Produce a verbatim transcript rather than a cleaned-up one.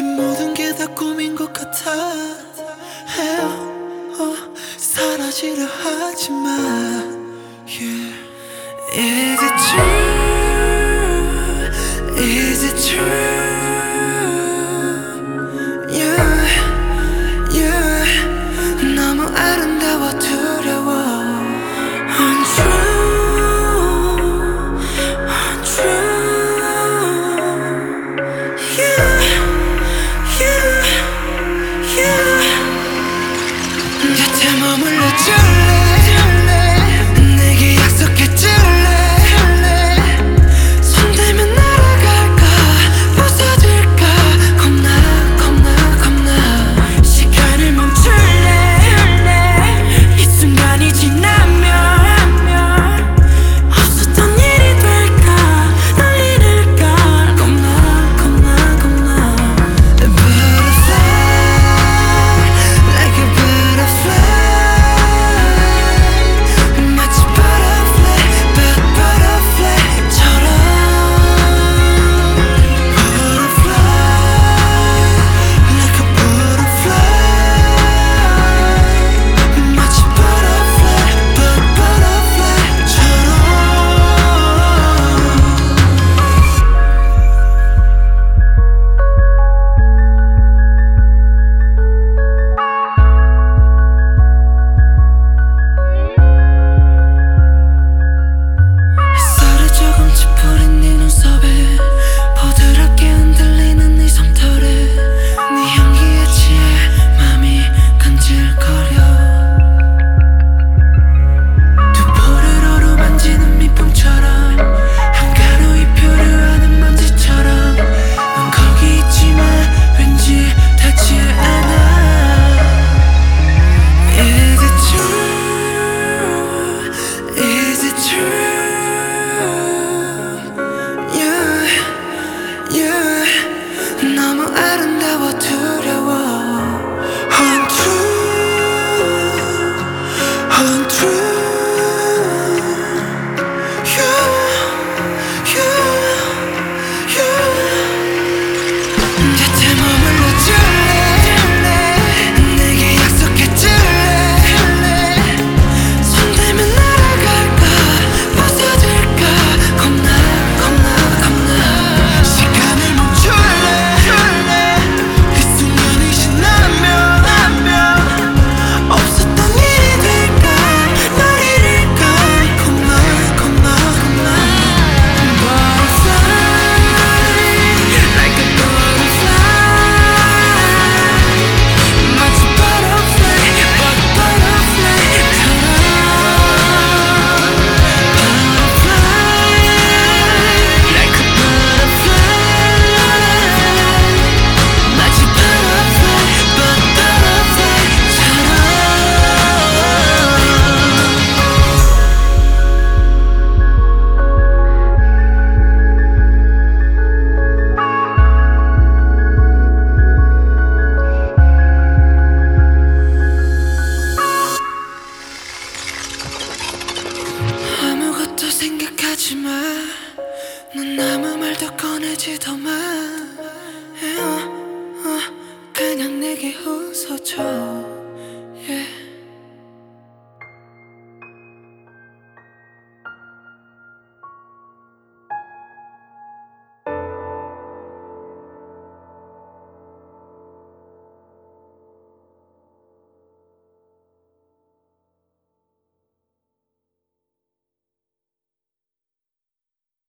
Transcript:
모든 게 다 꿈인 것 같아. 헤어 어, 사라지려 하지 마. Yeah. Is it true? Is it true? Yeah, yeah. 너무 아름다워 두려워. Untrue, untrue. Yeah, yeah, yeah. 곁에 머물러 줄래? 내게 약속해 줄래? 손 대면 날아갈까? 부서질까? 겁나 겁나 겁나. 시간을 멈출래? 이 순간이 지나면 없었던 일이 될까? 널 잃을까? 겁나 겁나 겁나. A butterfly, like a butterfly. 마치 butterfly, but butterfly처럼. Butterfly, like a butterfly. 마치 butterfly, but butterfly처럼. 햇살이 조금 찌푸린 네 눈썹에 부드럽게 흔들리는 네 솜털에 네 향기에 취해 맘이 간질거려. 두 볼을 어루만지는蜜蜂처럼 한가로이 표류하는 먼지처럼 넌 거기 있지만 왠지 닿지 않아. Is it true? Is it true? Yeah, yeah. 너무 아름다워 두려워. Untrue, untrue. Yeah, yeah, yeah. 곁에 머물러 줄래? 내게 약속해 줄래? 손 대면 날아갈까? 부서질까? 겁나 겁나 겁나. 시간을 멈출래? 그 순간이 지나면 없었던 일이 될까? 널 잃을까? 겁나 겁나 겁나. Butterfly, like a butterfly. 마치 butterfly, but butterfly처럼. Butterfly, like a butterfly. 마치 butterfly, but butterfly처럼. 아무것도 생각하지 마. 넌 아무 말도 꺼내지도